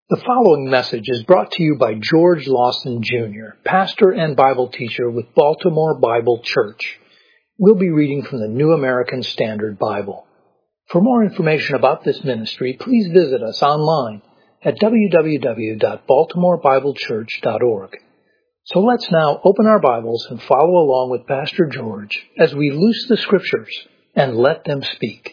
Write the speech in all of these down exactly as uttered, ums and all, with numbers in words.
The following message is brought to you by George Lawson, Junior, pastor and Bible teacher with Baltimore Bible Church. We'll be reading from the New American Standard Bible. For more information about this ministry, please visit us online at w w w dot baltimore bible church dot org. So let's now open our Bibles and follow along with Pastor George as we loose the Scriptures and let them speak.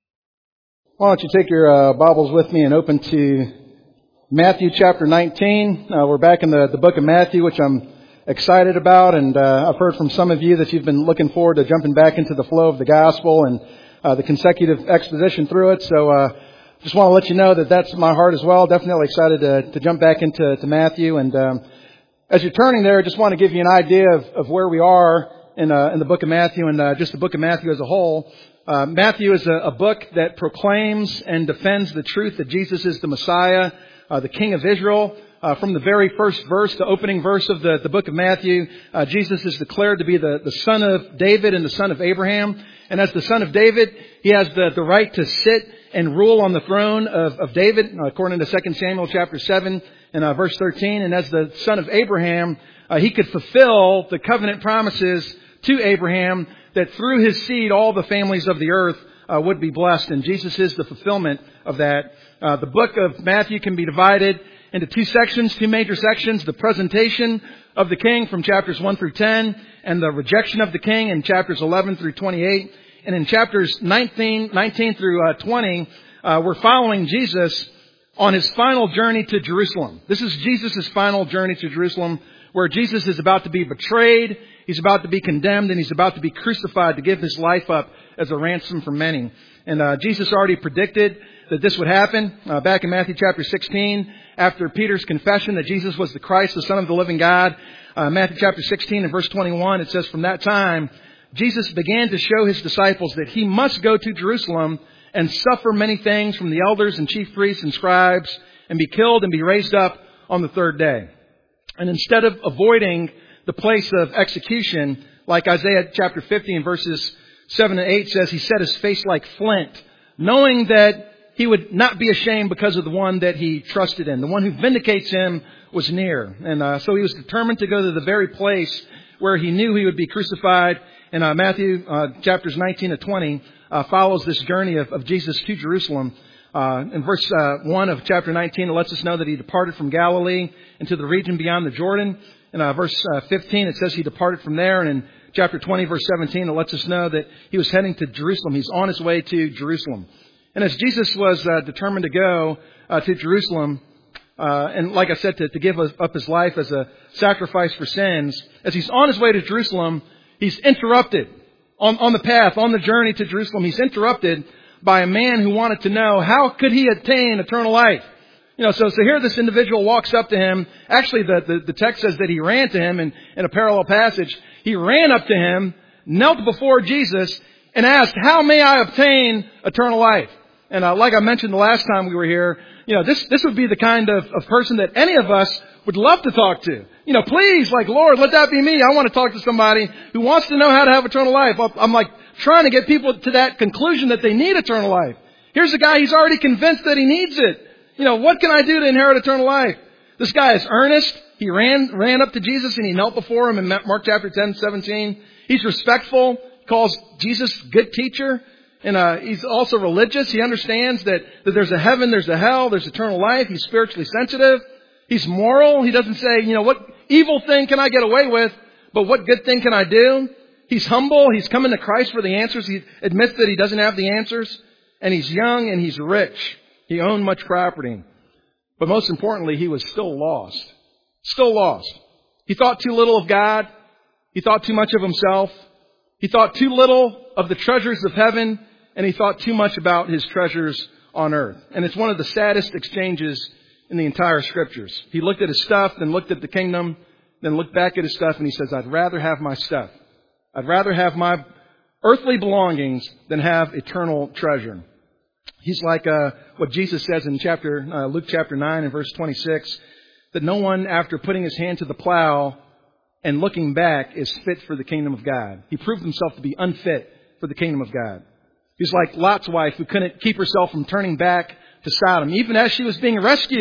Why don't you take your uh, Bibles with me and open to Matthew chapter nineteen. Uh, we're back in the, the book of Matthew, which I'm excited about, and uh, I've heard from some of you that you've been looking forward to jumping back into the flow of the gospel and uh, the consecutive exposition through it. So uh, just want to let you know that that's my heart as well. Definitely excited to, to jump back into to Matthew. And um, as you're turning there, I just want to give you an idea of, of where we are in, uh, in the book of Matthew and uh, just the book of Matthew as a whole. Uh, Matthew is a, a book that proclaims and defends the truth that Jesus is the Messiah, Uh, the King of Israel. Uh, from the very first verse, the opening verse of the, the book of Matthew, uh, Jesus is declared to be the, the son of David and the son of Abraham. And as the son of David, he has the, the right to sit and rule on the throne of, of David, according to Second Samuel chapter seven and uh, verse thirteen. And as the son of Abraham, uh, he could fulfill the covenant promises to Abraham that through his seed all the families of the earth uh, would be blessed. And Jesus is the fulfillment of that. Uh, the book of Matthew can be divided into two sections, two major sections. The presentation of the king from chapters one through ten, and the rejection of the king in chapters eleven through twenty-eight. And in chapters nineteen, nineteen through uh, twenty, uh, we're following Jesus on his final journey to Jerusalem. This is Jesus' final journey to Jerusalem, where Jesus is about to be betrayed, he's about to be condemned, and he's about to be crucified to give his life up as a ransom for many. And uh, Jesus already predicted that this would happen uh, back in Matthew chapter sixteen, after Peter's confession that Jesus was the Christ, the Son of the living God. Uh, Matthew chapter sixteen and verse twenty-one, it says, "From that time, Jesus began to show his disciples that he must go to Jerusalem and suffer many things from the elders and chief priests and scribes, and be killed and be raised up on the third day." And instead of avoiding the place of execution, like Isaiah chapter fifty and verses seven and eight says, he set his face like flint, knowing that he would not be ashamed because of the one that he trusted in. The one who vindicates him was near. And uh, so he was determined to go to the very place where he knew he would be crucified. And uh, Matthew uh, chapters nineteen to twenty uh, follows this journey of, of Jesus to Jerusalem. Uh, in verse uh, one of chapter nineteen, it lets us know that he departed from Galilee into the region beyond the Jordan. In uh, verse uh, fifteen, it says he departed from there. And in chapter twenty, verse seventeen, it lets us know that he was heading to Jerusalem. He's on his way to Jerusalem. And as Jesus was uh, determined to go uh, to Jerusalem, uh, and like I said, to, to give up his life as a sacrifice for sins, as he's on his way to Jerusalem, he's interrupted on, on the path, on the journey to Jerusalem. He's interrupted by a man who wanted to know how could he attain eternal life. You know, so, so here this individual walks up to him. Actually, the, the, the text says that he ran to him in, in a parallel passage. He ran up to him, knelt before Jesus, and asked, "How may I obtain eternal life?" And uh, like I mentioned the last time we were here, you know, this this would be the kind of, of person that any of us would love to talk to. You know, please, like, Lord, let that be me. I want to talk to somebody who wants to know how to have eternal life. I'm like trying to get people to that conclusion that they need eternal life. Here's a guy, he's already convinced that he needs it. You know, what can I do to inherit eternal life? This guy is earnest. He ran ran up to Jesus and he knelt before him in Mark chapter ten, seventeen. He's respectful. He calls Jesus good teacher. And uh, he's also religious. He understands that, that there's a heaven, there's a hell, there's eternal life. He's spiritually sensitive. He's moral. He doesn't say, you know, what evil thing can I get away with, but what good thing can I do? He's humble. He's coming to Christ for the answers. He admits that he doesn't have the answers. And he's young and he's rich. He owned much property. But most importantly, he was still lost. Still lost. He thought too little of God. He thought too much of himself. He thought too little of the treasures of heaven. And he thought too much about his treasures on earth. And it's one of the saddest exchanges in the entire Scriptures. He looked at his stuff, then looked at the kingdom, then looked back at his stuff, and he says, "I'd rather have my stuff. I'd rather have my earthly belongings than have eternal treasure." He's like uh, what Jesus says in chapter uh, Luke chapter nine and verse twenty-six, that no one, after putting his hand to the plow and looking back, is fit for the kingdom of God. He proved himself to be unfit for the kingdom of God. He's like Lot's wife who couldn't keep herself from turning back to Sodom. Even as she was being rescued,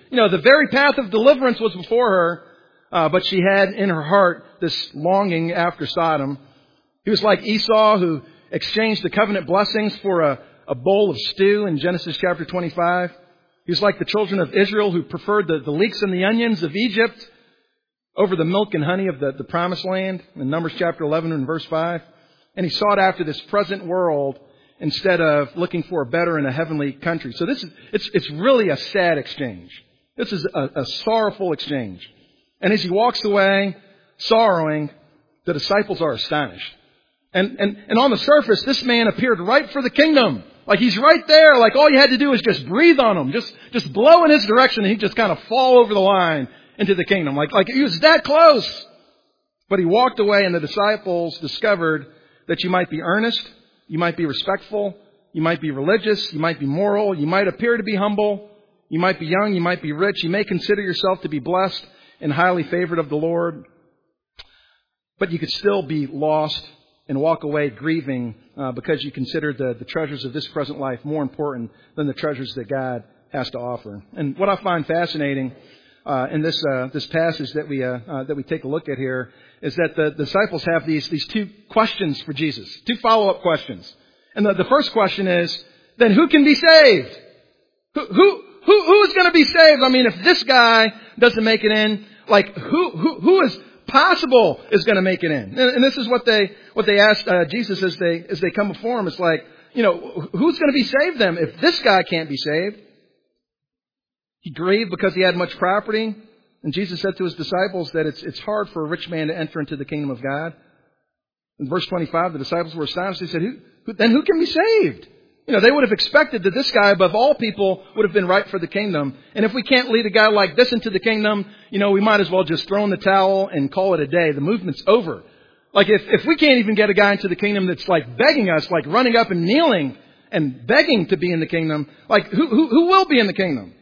You know, the very path of deliverance was before her, uh, but she had in her heart this longing after Sodom. He was like Esau, who exchanged the covenant blessings for a, a bowl of stew in Genesis chapter twenty-five. He was like the children of Israel, who preferred the, the leeks and the onions of Egypt over the milk and honey of the, the promised land in Numbers chapter eleven and verse five. And he sought after this present world instead of looking for a better and a heavenly country. So this is, it's, it's really a sad exchange. This is a, a sorrowful exchange. And as he walks away, sorrowing, the disciples are astonished. And, and, and on the surface, this man appeared right for the kingdom. Like he's right there. Like all you had to do was just breathe on him. Just, just blow in his direction and he'd just kind of fall over the line into the kingdom. Like, like he was that close. But he walked away and the disciples discovered that you might be earnest, you might be respectful, you might be religious, you might be moral, you might appear to be humble, you might be young, you might be rich, you may consider yourself to be blessed and highly favored of the Lord, but you could still be lost and walk away grieving uh, because you consider the, the treasures of this present life more important than the treasures that God has to offer. And what I find fascinating uh, in this uh, this passage that we uh, uh, that we take a look at here is that the disciples have these these two questions for Jesus, two follow-up questions. And the, the first question is, then who can be saved? Who who who who is going to be saved? I mean, if this guy doesn't make it in, like who who who is possible is going to make it in? And, and this is what they what they asked uh, Jesus as they as they come before him. It's like, you know, who's going to be saved then if this guy can't be saved? He grieved because he had much property. And Jesus said to his disciples that it's it's hard for a rich man to enter into the kingdom of God. In verse twenty-five, the disciples were astonished. They said, who, who, then who can be saved? You know, they would have expected that this guy, above all people, would have been right for the kingdom. And if we can't lead a guy like this into the kingdom, you know, we might as well just throw in the towel and call it a day. The movement's over. Like if, if we can't even get a guy into the kingdom that's like begging us, like running up and kneeling and begging to be in the kingdom, like who, who, who will be in the kingdom?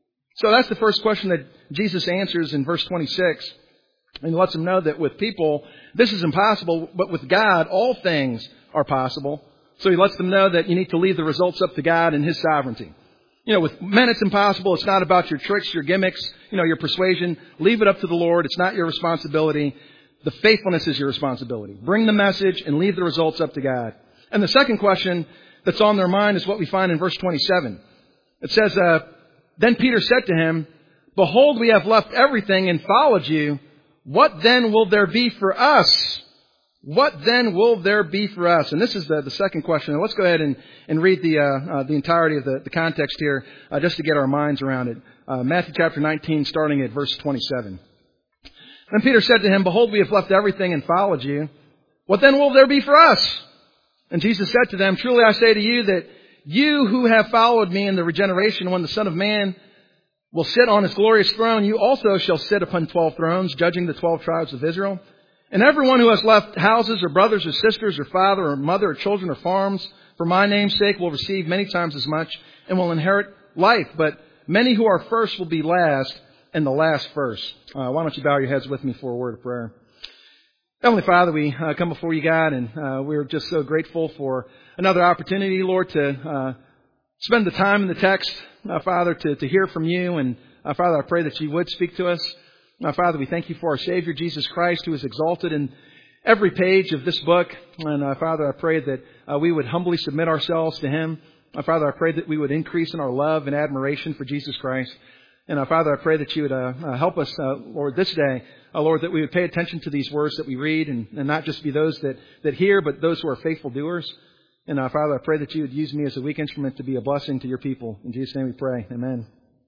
So that's the first question that Jesus answers in verse twenty-six. And he lets them know that with people, this is impossible, but with God, all things are possible. So he lets them know that you need to leave the results up to God and His sovereignty. You know, with men it's impossible. It's not about your tricks, your gimmicks, you know, your persuasion. Leave it up to the Lord. It's not your responsibility. The faithfulness is your responsibility. Bring the message and leave the results up to God. And the second question that's on their mind is what we find in verse twenty-seven. It says, uh, Then Peter said to him, Behold, we have left everything and followed you. What then will there be for us? What then will there be for us? And this is the, the second question. And let's go ahead and, and read the uh, uh, the entirety of the, the context here uh, just to get our minds around it. Uh, Matthew chapter nineteen, starting at verse twenty-seven. Then Peter said to him, Behold, we have left everything and followed you. What then will there be for us? And Jesus said to them, Truly I say to you that you who have followed me in the regeneration, when the Son of Man will sit on His glorious throne, you also shall sit upon twelve thrones, judging the twelve tribes of Israel. And everyone who has left houses or brothers or sisters or father or mother or children or farms for my name's sake will receive many times as much and will inherit life. But many who are first will be last, and the last first. Uh, why don't you bow your heads with me for a word of prayer? Heavenly Father, we uh, come before you, God, and uh, we're just so grateful for another opportunity, Lord, to uh, spend the time in the text, uh, Father, to, to hear from you. And uh, Father, I pray that you would speak to us. Now, Father, we thank you for our Savior, Jesus Christ, who is exalted in every page of this book. And, uh, Father, I pray that uh, we would humbly submit ourselves to Him. Uh, Father, I pray that we would increase in our love and admiration for Jesus Christ. And, uh, Father, I pray that you would uh, uh, help us, uh, Lord, this day, uh, Lord, that we would pay attention to these words that we read and, and not just be those that, that hear, but those who are faithful doers. And, uh, Father, I pray that you would use me as a weak instrument to be a blessing to your people. In Jesus' name we pray. Amen.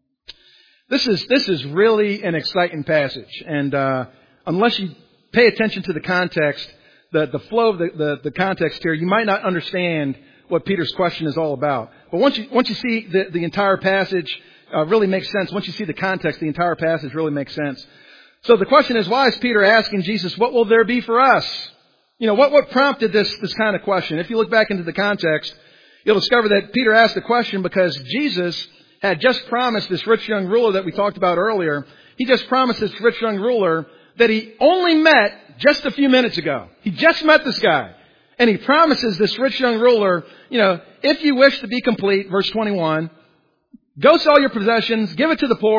This is this is really an exciting passage, and uh, unless you pay attention to the context, the, the flow of the, the, the context here, you might not understand what Peter's question is all about. But once you once you see the, the entire passage, uh, really makes sense. Once you see the context, the entire passage really makes sense. So the question is, why is Peter asking Jesus, what will there be for us? You know, what what prompted this this kind of question? If you look back into the context, you'll discover that Peter asked the question because Jesus had just promised this rich young ruler that we talked about earlier. He just promised this rich young ruler that he only met just a few minutes ago. He just met this guy. And he promises this rich young ruler, you know, if you wish to be complete, verse twenty-one, go sell your possessions, give it to the poor,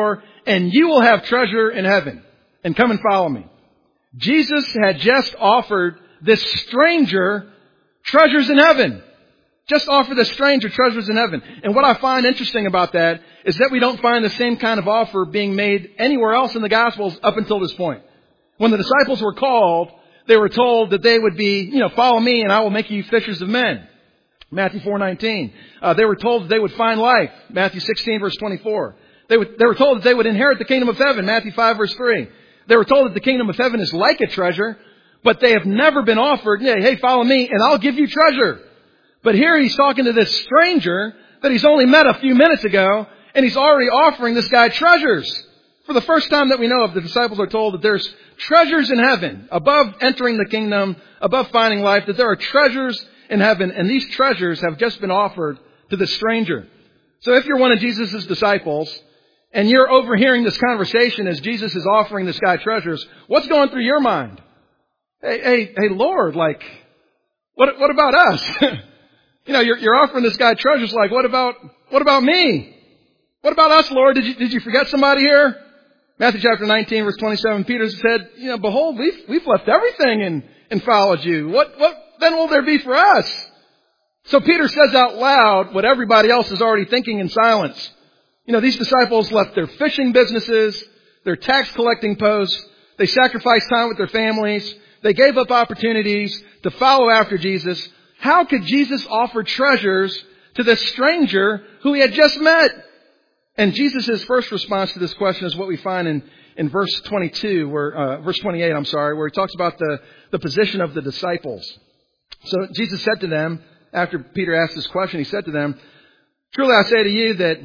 and you will have treasure in heaven. And come and follow me. Jesus had just offered this stranger treasures in heaven. Just offer the stranger treasures in heaven. And what I find interesting about that is that we don't find the same kind of offer being made anywhere else in the Gospels up until this point. When the disciples were called, they were told that they would be, you know, follow me and I will make you fishers of men. Matthew four nineteen. Uh, they were told that they would find life. Matthew sixteen verse twenty-four. They, would, they were told that they would inherit the kingdom of heaven. Matthew five verse three. They were told that the kingdom of heaven is like a treasure, but they have never been offered, hey, follow me and I'll give you treasure. But here he's talking to this stranger that he's only met a few minutes ago, and he's already offering this guy treasures. For the first time that we know of, the disciples are told that there's treasures in heaven, above entering the kingdom, above finding life, that there are treasures in heaven, and these treasures have just been offered to the stranger. So if you're one of Jesus' disciples, and you're overhearing this conversation as Jesus is offering this guy treasures, what's going through your mind? Hey, hey, hey, Lord, like, what, what about us? You know, you're, you're offering this guy treasures, like, what about, what about me? What about us, Lord? Did you, did you forget somebody here? Matthew chapter nineteen, verse twenty-seven, Peter said, you know, behold, we've, we've left everything and, and followed you. What, what then will there be for us? So Peter says out loud what everybody else is already thinking in silence. You know, these disciples left their fishing businesses, their tax collecting posts. They sacrificed time with their families. They gave up opportunities to follow after Jesus. How could Jesus offer treasures to this stranger who he had just met? And Jesus' first response to this question is what we find in, in verse twenty-two, where, uh, verse twenty-eight, I'm sorry, where he talks about the, the position of the disciples. So Jesus said to them, after Peter asked this question, he said to them, truly I say to you that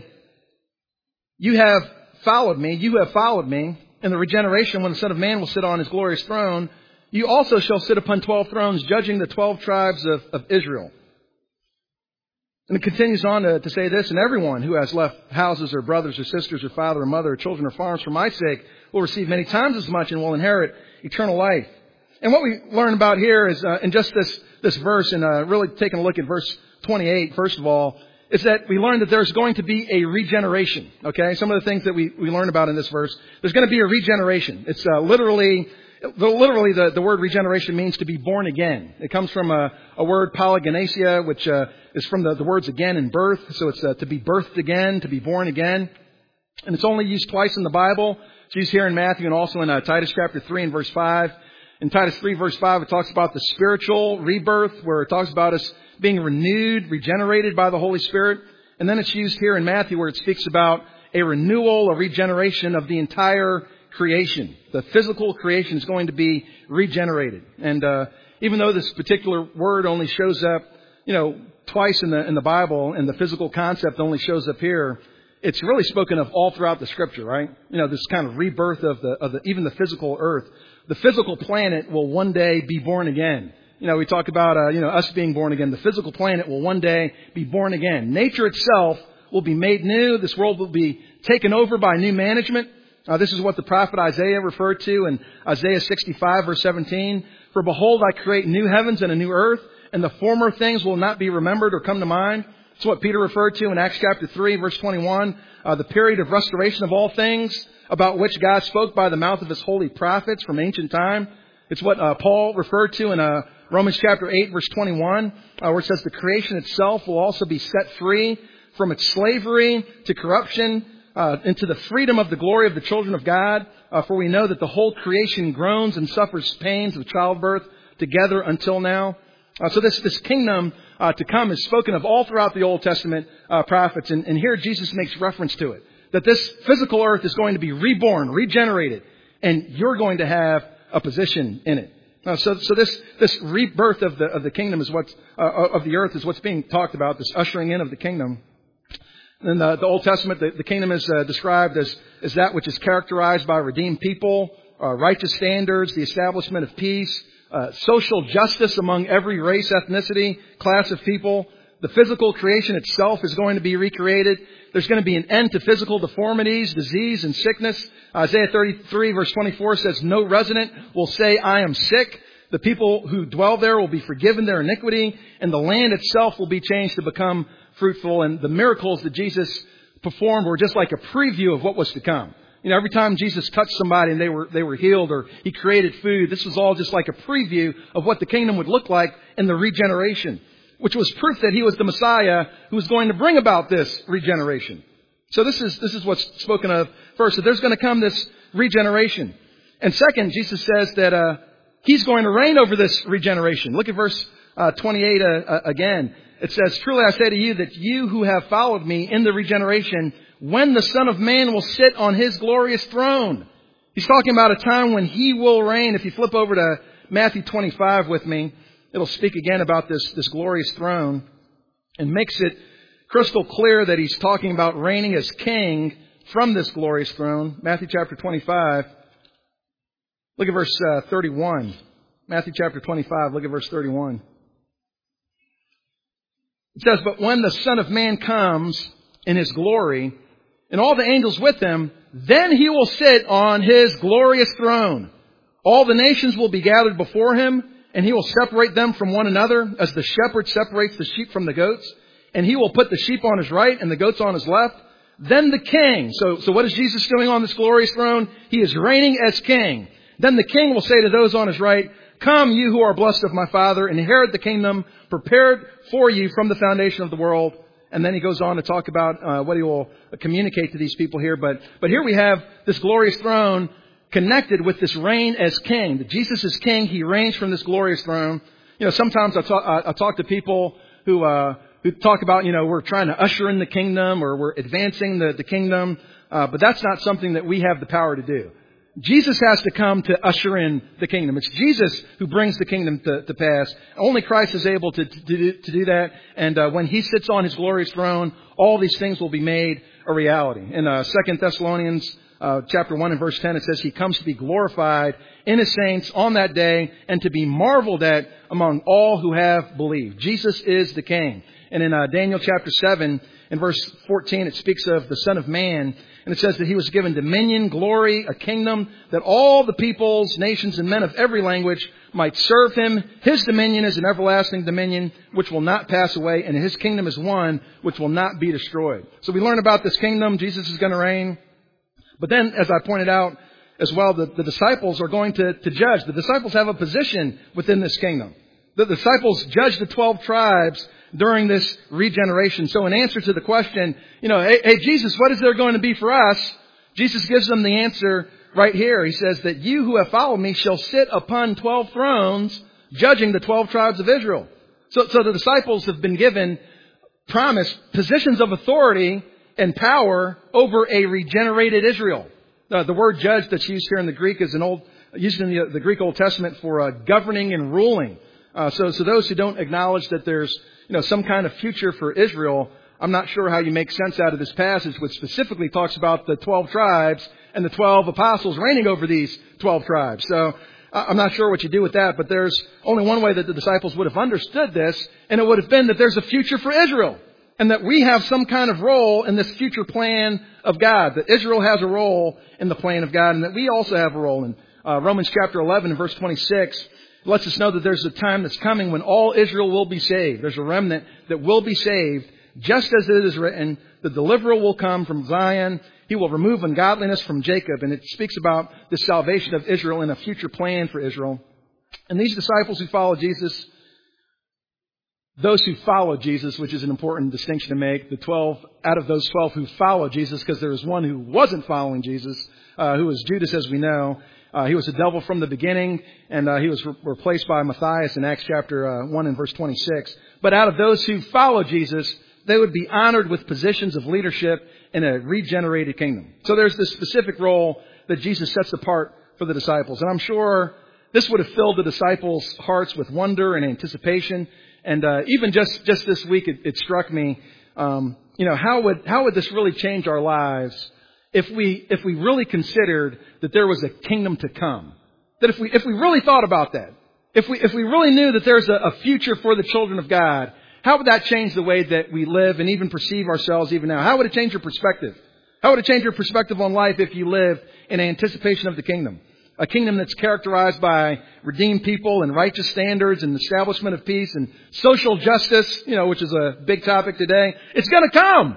you have followed me, you have followed me in the regeneration when the Son of Man will sit on his glorious throne. You also shall sit upon twelve thrones, judging the twelve tribes of, of Israel. And it continues on to, to say this, and everyone who has left houses or brothers or sisters or father or mother or children or farms for my sake will receive many times as much and will inherit eternal life. And what we learn about here is, uh, in just this, this verse, and uh, really taking a look at verse twenty-eight, first of all, is that we learn that there's going to be a regeneration. Okay, some of the things that we, we learn about in this verse, there's going to be a regeneration. It's uh, literally, literally the, the word regeneration means to be born again. It comes from a, a word polygenesia, which uh, is from the, the words again and birth. So it's uh, to be birthed again, to be born again. And it's only used twice in the Bible. It's used here in Matthew and also in uh, Titus chapter three and verse five. In Titus three verse five, it talks about the spiritual rebirth, where it talks about us being renewed, regenerated by the Holy Spirit. And then it's used here in Matthew where it speaks about a renewal, a regeneration of the entire creation. The physical creation is going to be regenerated. And uh, even though this particular word only shows up, you know, twice in the in the Bible, and the physical concept only shows up here, it's really spoken of all throughout the Scripture, right? You know, this kind of rebirth of the of the even the physical earth. The physical planet will one day be born again. You know, we talk about, uh, you know, us being born again. The physical planet will one day be born again. Nature itself will be made new. This world will be taken over by new management. Uh, this is what the prophet Isaiah referred to in Isaiah sixty-five, verse seventeen. For behold, I create new heavens and a new earth, and the former things will not be remembered or come to mind. It's what Peter referred to in Acts chapter three, verse twenty-one. Uh, the period of restoration of all things, about which God spoke by the mouth of his holy prophets from ancient time. It's what uh, Paul referred to in uh, Romans chapter eight, verse twenty-one, uh, where it says the creation itself will also be set free from its slavery to corruption, uh, into the freedom of the glory of the children of God. Uh, for we know that the whole creation groans and suffers pains of childbirth together until now. Uh, so this, this kingdom uh, to come is spoken of all throughout the Old Testament uh, prophets. And, and here Jesus makes reference to it. That this physical earth is going to be reborn, regenerated. And you're going to have a position in it. Uh, so, so this this rebirth of the of the kingdom is what's uh, of the earth is what's being talked about. This ushering in of the kingdom. In the, the Old Testament, the, the kingdom is uh, described as as that which is characterized by redeemed people, uh, righteous standards, the establishment of peace, uh, social justice among every race, ethnicity, class of people. The physical creation itself is going to be recreated. There's going to be an end to physical deformities, disease, and sickness. Isaiah thirty-three verse twenty-four says, no resident will say, I am sick. The people who dwell there will be forgiven their iniquity, and the land itself will be changed to become fruitful. And the miracles that Jesus performed were just like a preview of what was to come. You know, every time Jesus touched somebody and they were they were healed or He created food, this was all just like a preview of what the kingdom would look like in the regeneration, which was proof that He was the Messiah who was going to bring about this regeneration. So this is this is what's spoken of first, that there's going to come this regeneration. And second, Jesus says that uh, He's going to reign over this regeneration. Look at verse uh, twenty-eight uh, again. It says, "Truly I say to you that you who have followed me in the regeneration, when the Son of Man will sit on His glorious throne." He's talking about a time when He will reign. If you flip over to Matthew twenty-five with me, it'll speak again about this, this glorious throne and makes it crystal clear that He's talking about reigning as king from this glorious throne. Matthew chapter twenty-five. Look at verse uh, thirty-one. Matthew chapter twenty-five, look at verse thirty-one. It says, "But when the Son of Man comes in His glory, and all the angels with Him, then He will sit on His glorious throne. All the nations will be gathered before Him, and He will separate them from one another, as the shepherd separates the sheep from the goats. And He will put the sheep on His right and the goats on His left. Then the King," so, so what is Jesus doing on this glorious throne? He is reigning as King. "Then the King will say to those on His right, 'Come, you who are blessed of my Father, inherit the kingdom prepared for you from the foundation of the world.'" And then He goes on to talk about uh, what He will communicate to these people here. But but here we have this glorious throne connected with this reign as King. That Jesus is King. He reigns from this glorious throne. You know, sometimes I talk, I, I talk to people who uh, who talk about, you know, we're trying to usher in the kingdom or we're advancing the, the kingdom. Uh, but that's not something that we have the power to do. Jesus has to come to usher in the kingdom. It's Jesus who brings the kingdom to, to pass. Only Christ is able to, to, do, to do that. And uh, when He sits on His glorious throne, all these things will be made a reality. In uh, Second Thessalonians uh, chapter one and verse ten, it says, "He comes to be glorified in His saints on that day and to be marveled at among all who have believed." Jesus is the King. And in uh, Daniel chapter seven, in verse fourteen, it speaks of the Son of Man. And it says that He was given dominion, glory, a kingdom, that all the peoples, nations, and men of every language might serve Him. His dominion is an everlasting dominion which will not pass away, and His kingdom is one which will not be destroyed. So we learn about this kingdom. Jesus is going to reign. But then, as I pointed out as well, the, the disciples are going to, to judge. The disciples have a position within this kingdom. The disciples judge the twelve tribes during this regeneration. So in answer to the question, you know, hey, hey, Jesus, what is there going to be for us? Jesus gives them the answer right here. He says that you who have followed me shall sit upon twelve thrones, judging the twelve tribes of Israel. So, so the disciples have been given promised positions of authority and power over a regenerated Israel. Uh, the word judge that's used here in the Greek is an old, used in the, the Greek Old Testament for uh, governing and ruling. Uh, so, so those who don't acknowledge that there's, you know, some kind of future for Israel, I'm not sure how you make sense out of this passage, which specifically talks about the twelve tribes and the twelve apostles reigning over these twelve tribes. So uh, I'm not sure what you do with that, but there's only one way that the disciples would have understood this, and it would have been that there's a future for Israel, and that we have some kind of role in this future plan of God, that Israel has a role in the plan of God, and that we also have a role. In uh, Romans chapter eleven and verse twenty-six, it lets us know that there's a time that's coming when all Israel will be saved. There's a remnant that will be saved, just as it is written, the deliverer will come from Zion. He will remove ungodliness from Jacob. And it speaks about the salvation of Israel and a future plan for Israel. And these disciples who follow Jesus, those who follow Jesus, which is an important distinction to make, the twelve, out of those twelve who follow Jesus, because there was one who wasn't following Jesus, uh, who was Judas, as we know. Uh, he was a devil from the beginning, and uh, he was re- replaced by Matthias in Acts chapter uh, one and verse twenty-six. But out of those who follow Jesus, they would be honored with positions of leadership in a regenerated kingdom. So there's this specific role that Jesus sets apart for the disciples. And I'm sure this would have filled the disciples' hearts with wonder and anticipation. And uh, even just, just this week, it, it struck me, um, you know, how would how would this really change our lives if we if we really considered that there was a kingdom to come? That if we if we really thought about that, if we if we really knew that there's a, a future for the children of God, how would that change the way that we live and even perceive ourselves even now? How would it change your perspective? How would it change your perspective on life if you live in anticipation of the kingdom? A kingdom that's characterized by redeemed people and righteous standards and establishment of peace and social justice, you know, which is a big topic today. It's going to come.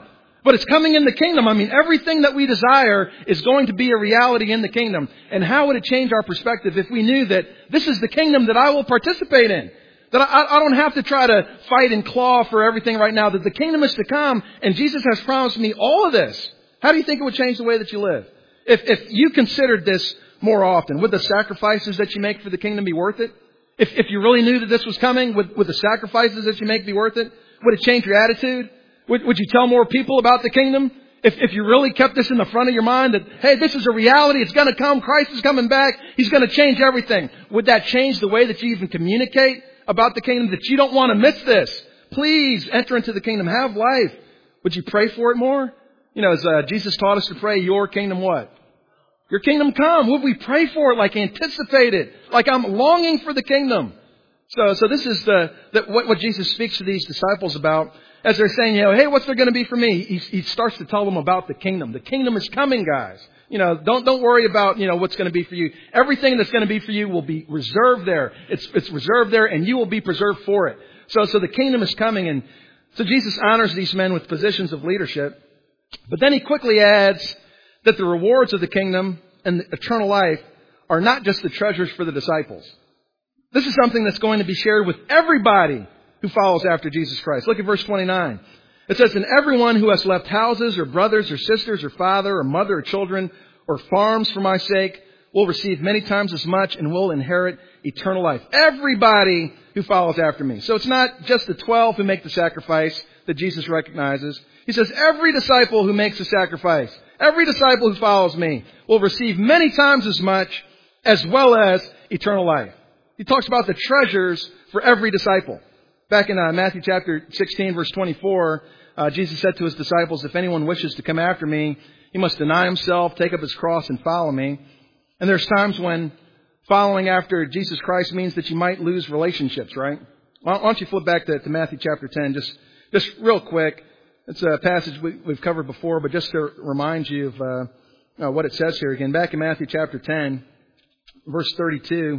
But it's coming in the kingdom. I mean, everything that we desire is going to be a reality in the kingdom. And how would it change our perspective if we knew that this is the kingdom that I will participate in? That I, I don't have to try to fight and claw for everything right now. That the kingdom is to come, and Jesus has promised me all of this. How do you think it would change the way that you live? If, if you considered this more often, would the sacrifices that you make for the kingdom be worth it? If, if you really knew that this was coming, would, would the sacrifices that you make be worth it? Would it change your attitude? Would, would you tell more people about the kingdom? If, if you really kept this in the front of your mind that, hey, this is a reality, it's going to come, Christ is coming back, He's going to change everything. Would that change the way that you even communicate about the kingdom? That you don't want to miss this. Please enter into the kingdom. Have life. Would you pray for it more? You know, as uh, Jesus taught us to pray, your kingdom what? Your kingdom come. Would we pray for it like anticipate it? Like I'm longing for the kingdom. So, so this is the, the what, what Jesus speaks to these disciples about. As they're saying, you know, hey, what's there going to be for me? He, he starts to tell them about the kingdom. The kingdom is coming, guys. You know, don't don't worry about, you know, what's going to be for you. Everything that's going to be for you will be reserved there. It's it's reserved there, and you will be preserved for it. So so the kingdom is coming, and so Jesus honors these men with positions of leadership. But then He quickly adds that the rewards of the kingdom and the eternal life are not just the treasures for the disciples. This is something that's going to be shared with everybody who follows after Jesus Christ. Look at verse twenty-nine. It says, and everyone who has left houses or brothers or sisters or father or mother or children or farms for my sake will receive many times as much and will inherit eternal life. Everybody who follows after me. So it's not just the twelve who make the sacrifice that Jesus recognizes. He says every disciple who makes a sacrifice, every disciple who follows me will receive many times as much as well as eternal life. He talks about the treasures for every disciple. Back in uh, Matthew chapter sixteen, verse twenty-four, uh, Jesus said to His disciples, if anyone wishes to come after me, he must deny himself, take up his cross, and follow me. And there's times when following after Jesus Christ means that you might lose relationships, right? Why don't you flip back to, to Matthew chapter ten, just just real quick. It's a passage we, we've covered before, but just to remind you of uh, uh, what it says here again. Back in Matthew chapter ten, verse thirty-two.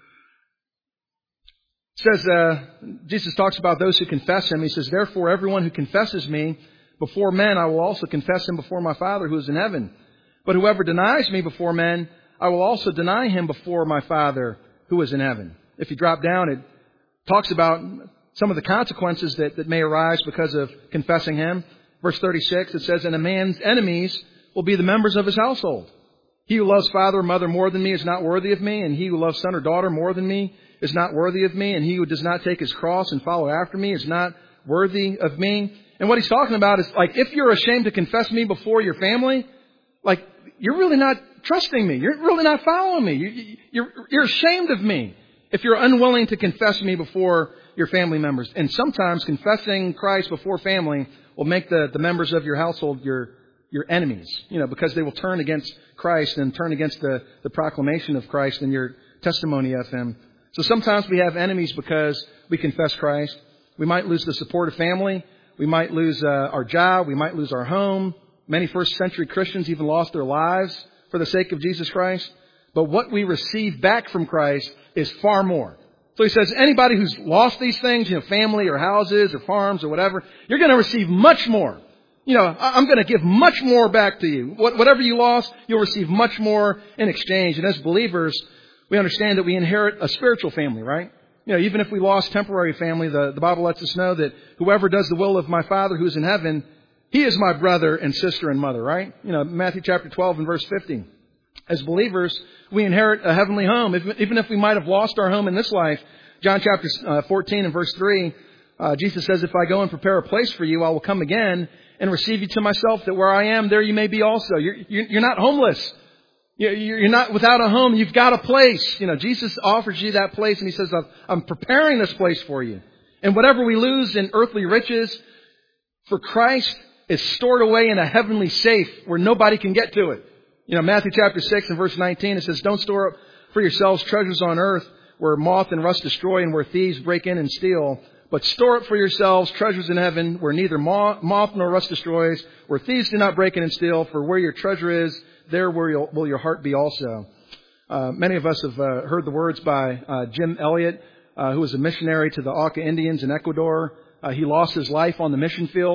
It says, uh, Jesus talks about those who confess Him. He says, therefore, everyone who confesses me before men, I will also confess him before my Father who is in heaven. But whoever denies me before men, I will also deny him before my Father who is in heaven. If you drop down, it talks about some of the consequences that, that may arise because of confessing Him. Verse thirty-six, it says, and a man's enemies will be the members of his household. He who loves father or mother more than me is not worthy of me, and he who loves son or daughter more than me is not worthy of me, and he who does not take his cross and follow after me is not worthy of me. And what he's talking about is, like, if you're ashamed to confess me before your family, like, you're really not trusting me. You're really not following me. You, you're, you're ashamed of me if you're unwilling to confess me before your family members. And sometimes confessing Christ before family will make the, the members of your household your your enemies, you know, because they will turn against Christ and turn against the, the proclamation of Christ and your testimony of Him. So sometimes we have enemies because we confess Christ. We might lose the support of family. We might lose uh, our job. We might lose our home. Many first century Christians even lost their lives for the sake of Jesus Christ. But what we receive back from Christ is far more. So he says anybody who's lost these things, you know, family or houses or farms or whatever, you're going to receive much more. You know, I'm going to give much more back to you. Whatever you lost, you'll receive much more in exchange. And as believers, we understand that we inherit a spiritual family, right? You know, even if we lost temporary family, the, the Bible lets us know that whoever does the will of my Father who is in heaven, he is my brother and sister and mother, right? You know, Matthew chapter twelve and verse fifteen. As believers, we inherit a heavenly home. Even if we might have lost our home in this life, John chapter fourteen and verse three, uh, Jesus says, if I go and prepare a place for you, I will come again and receive you to myself, that where I am, there you may be also. You're, you're not homeless. You're not without a home. You've got a place. You know, Jesus offers you that place, and He says, I'm preparing this place for you. And whatever we lose in earthly riches for Christ is stored away in a heavenly safe where nobody can get to it. You know, Matthew chapter six and verse nineteen, it says, don't store up for yourselves treasures on earth where moth and rust destroy and where thieves break in and steal. But store up for yourselves treasures in heaven where neither moth nor rust destroys, where thieves do not break in and steal. For where your treasure is, there will your heart be also. Uh, many of us have uh, heard the words by uh, Jim Elliot, uh, who was a missionary to the Auca Indians in Ecuador. Uh, he lost his life on the mission field.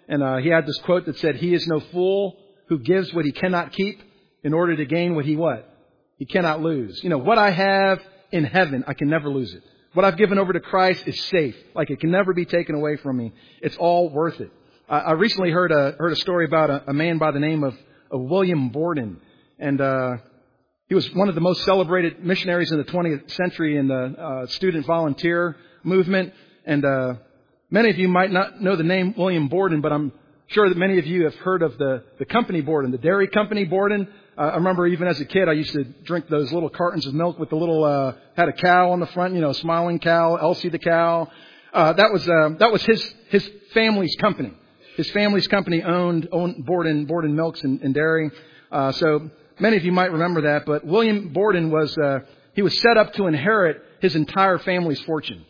And uh, he had this quote that said, "He is no fool who gives what he cannot keep in order to gain what he what? He cannot lose." You know, what I have in heaven, I can never lose it. What I've given over to Christ is safe. Like, it can never be taken away from me. It's all worth it. I, I recently heard a heard a story about a, a man by the name of, of William Borden. And uh he was one of the most celebrated missionaries in the twentieth century in the uh, student volunteer movement. And uh many of you might not know the name William Borden, but I'm sure that many of you have heard of the, the company Borden, the dairy company Borden. Uh, I remember even as a kid, I used to drink those little cartons of milk with the little, uh, had a cow on the front, you know, smiling cow, Elsie the cow. Uh, that was, uh, that was his, his family's company. His family's company owned, owned Borden, Borden Milks and, and Dairy. Uh, so many of you might remember that, but William Borden was, uh, he was set up to inherit his entire family's fortune.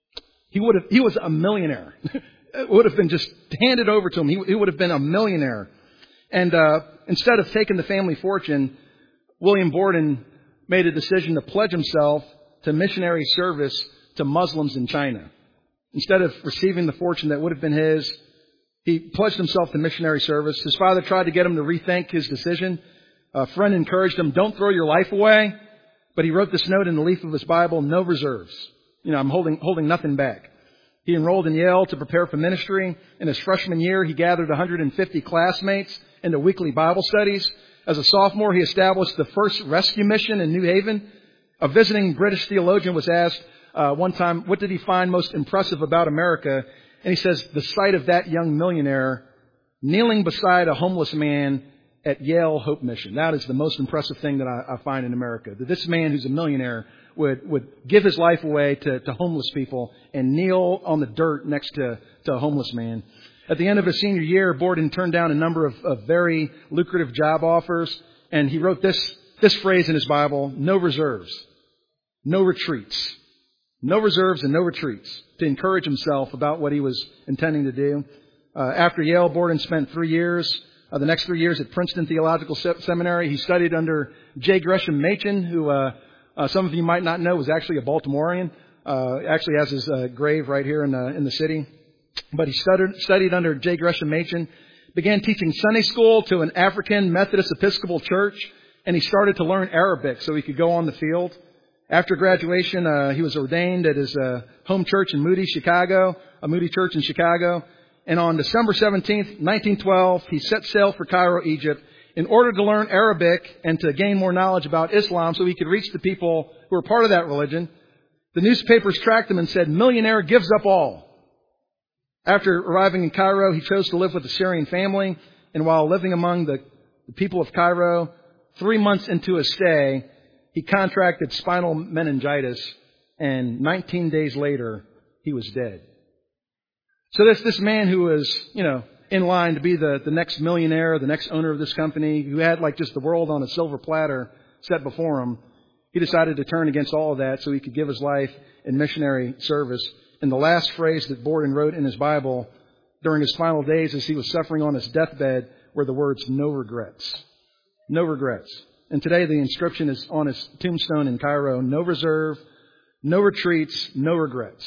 He would have, he was a millionaire. It would have been just handed over to him. He, he would have been a millionaire. And, uh, instead of taking the family fortune, William Borden made a decision to pledge himself to missionary service to Muslims in China. Instead of receiving the fortune that would have been his, he pledged himself to missionary service. His father tried to get him to rethink his decision. A friend encouraged him, "Don't throw your life away." But he wrote this note in the leaf of his Bible, "No reserves. You know, I'm holding, holding nothing back." He enrolled in Yale to prepare for ministry. In his freshman year, he gathered one hundred fifty classmates into weekly Bible studies. As a sophomore, he established the first rescue mission in New Haven. A visiting British theologian was asked uh, one time, what did he find most impressive about America? And he says, the sight of that young millionaire kneeling beside a homeless man at Yale Hope Mission. That is the most impressive thing that I, I find in America. That this man who's a millionaire would, would give his life away to, to homeless people and kneel on the dirt next to, to a homeless man. At the end of his senior year, Borden turned down a number of, of very lucrative job offers, and he wrote this, this phrase in his Bible, "No reserves, no retreats." No reserves and no retreats, to encourage himself about what he was intending to do. Uh, after Yale, Borden spent three years, uh, the next three years at Princeton Theological Se- Seminary. He studied under J. Gresham Machen, who uh, uh, some of you might not know was actually a Baltimorean. Uh, actually has his uh, grave right here in the, in the city. But he studied, studied under J. Gresham Machen, began teaching Sunday school to an African Methodist Episcopal church, and he started to learn Arabic so he could go on the field. After graduation, uh, he was ordained at his uh, home church in Moody, Chicago, a Moody church in Chicago. And on December seventeenth, nineteen twelve, he set sail for Cairo, Egypt, in order to learn Arabic and to gain more knowledge about Islam so he could reach the people who were part of that religion. The newspapers tracked him and said, "Millionaire gives up all." After arriving in Cairo, he chose to live with a Syrian family. And while living among the, the people of Cairo, three months into his stay, he contracted spinal meningitis, and nineteen days later, he was dead. So this this man who was, you know, in line to be the, the next millionaire, the next owner of this company, who had like just the world on a silver platter set before him, he decided to turn against all of that so he could give his life in missionary service. And the last phrase that Borden wrote in his Bible during his final days as he was suffering on his deathbed were the words, "No regrets." No regrets. And today the inscription is on his tombstone in Cairo, "No reserve, no retreats, no regrets."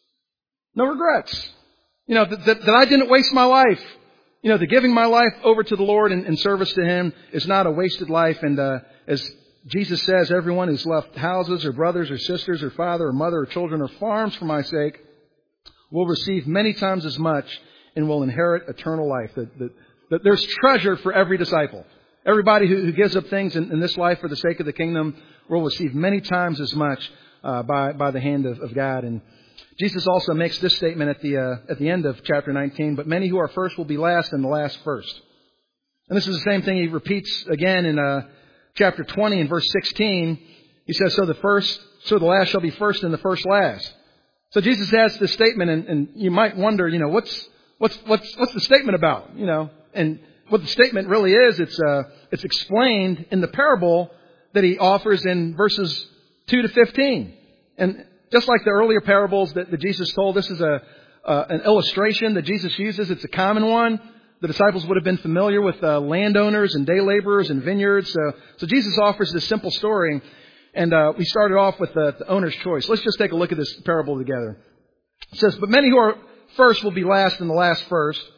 No regrets. You know, that, that, that I didn't waste my life. You know, the giving my life over to the Lord in, in service to Him is not a wasted life. And uh, as Jesus says, everyone who's left houses or brothers or sisters or father or mother or children or farms for my sake will receive many times as much and will inherit eternal life. That, that, that there's treasure for every disciple. Everybody who, who gives up things in, in this life for the sake of the kingdom will receive many times as much uh, by by the hand of, of God. And Jesus also makes this statement at the uh, at the end of chapter nineteen. "But many who are first will be last, and the last first." And this is the same thing he repeats again in uh, chapter twenty and verse sixteen. He says, "So the first, so the last shall be first, and the first last." So Jesus has this statement, and, and you might wonder, you know, what's what's what's what's the statement about? You know, and what the statement really is, it's uh, it's explained in the parable that he offers in verses two to fifteen. And just like the earlier parables that, that Jesus told, this is a uh, an illustration that Jesus uses. It's a common one. The disciples would have been familiar with uh, landowners and day laborers and vineyards. So, so Jesus offers this simple story. And uh, we started off with the, the owner's choice. Let's just take a look at this parable together. It says, "But many who are first will be last, and the last first.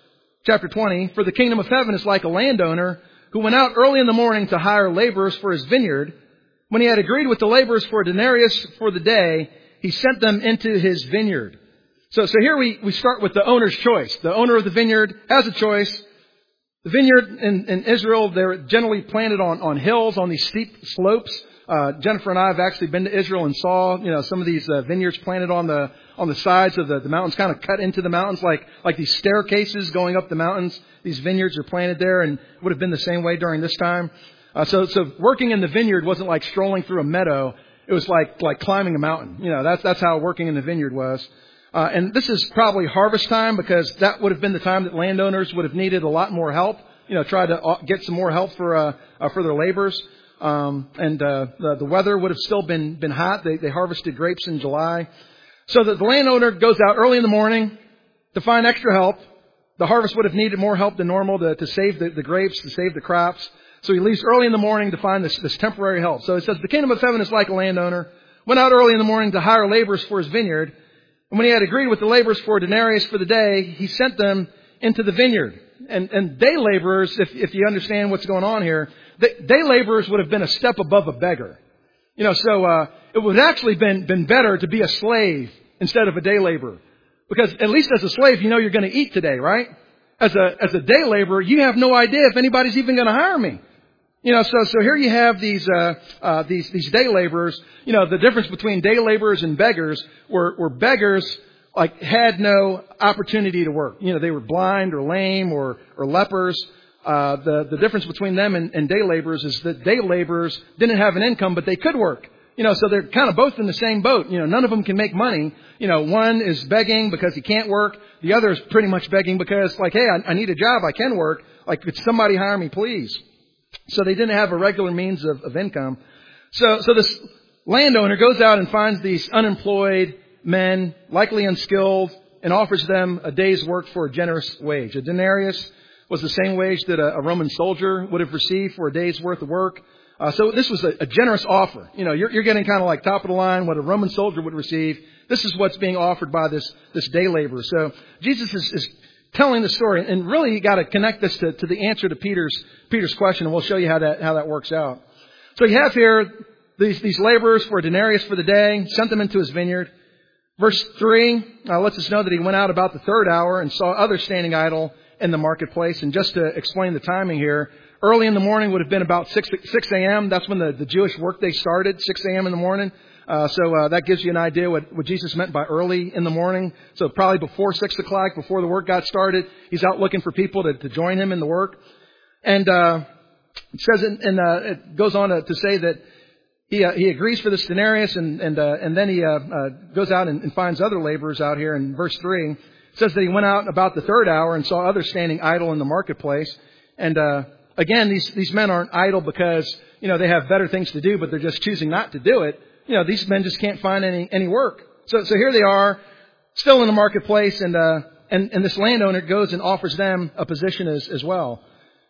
chapter twenty, for the kingdom of heaven is like a landowner who went out early in the morning to hire laborers for his vineyard. When he had agreed with the laborers for a denarius for the day, he sent them into his vineyard. So, so here we, we start with the owner's choice. The owner of the vineyard has a choice. The vineyard in, in Israel, they're generally planted on, on hills, on these steep slopes. Uh, Jennifer and I have actually been to Israel and saw, you know, some of these uh, vineyards planted on the on the sides of the, the mountains, kind of cut into the mountains, like like these staircases going up the mountains. These vineyards are planted there, and would have been the same way during this time. Uh, so, so working in the vineyard wasn't like strolling through a meadow. It was like like climbing a mountain. You know, that's that's how working in the vineyard was. Uh, and this is probably harvest time, because that would have been the time that landowners would have needed a lot more help. You know, try to get some more help for uh, uh, for their laborers. Um, and uh, the, the weather would have still been been hot. They, they harvested grapes in July. So that the landowner goes out early in the morning to find extra help. The harvest would have needed more help than normal to, to save the, the grapes, to save the crops. So he leaves early in the morning to find this, this temporary help. So it says, the kingdom of heaven is like a landowner, went out early in the morning to hire laborers for his vineyard. And when he had agreed with the laborers for a denarius for the day, he sent them into the vineyard. And, and day laborers, if, if you understand what's going on here, day laborers would have been a step above a beggar. You know, so uh, it would have actually been, been better to be a slave instead of a day laborer. Because at least as a slave, you know you're going to eat today, right? As a as a day laborer, you have no idea if anybody's even going to hire me. You know, so so here you have these uh, uh, these these day laborers. You know, the difference between day laborers and beggars were, were beggars like had no opportunity to work. You know, they were blind or lame or or lepers. Uh, the the difference between them and, and day laborers is that day laborers didn't have an income, but they could work. You know, so they're kind of both in the same boat. You know, none of them can make money. You know, one is begging because he can't work. The other is pretty much begging because, like, hey, I, I need a job. I can work. Like, could somebody hire me, please? So they didn't have a regular means of, of income. So, so this landowner goes out and finds these unemployed men, likely unskilled, and offers them a day's work for a generous wage. A denarius was the same wage that a, a Roman soldier would have received for a day's worth of work. Uh, so this was a, a generous offer. You know, you're, you're getting kind of like top of the line, what a Roman soldier would receive. This is what's being offered by this, this day laborer. So Jesus is, is telling the story, and really you got to connect this to, to the answer to Peter's, Peter's question, and we'll show you how that, how that works out. So you have here these, these laborers for a denarius for the day, sent them into his vineyard. Verse three uh, lets us know that he went out about the third hour and saw others standing idle in the marketplace. And just to explain the timing here, early in the morning would have been about six a.m. That's when the, the Jewish workday started, six a.m. in the morning. Uh, so uh, that gives you an idea what, what Jesus meant by early in the morning. So probably before six o'clock, before the work got started, he's out looking for people to, to join him in the work. And uh, it says, in, in, uh, it goes on to, to say that he uh, he agrees for this denarius, and and uh, and then he uh, uh, goes out and, and finds other laborers out here. In verse three, it says that he went out about the third hour and saw others standing idle in the marketplace. And uh, Again, these, these men aren't idle because, you know, they have better things to do, but they're just choosing not to do it. You know, these men just can't find any, any work. So, so here they are, still in the marketplace, and, uh, and, and this landowner goes and offers them a position as, as well.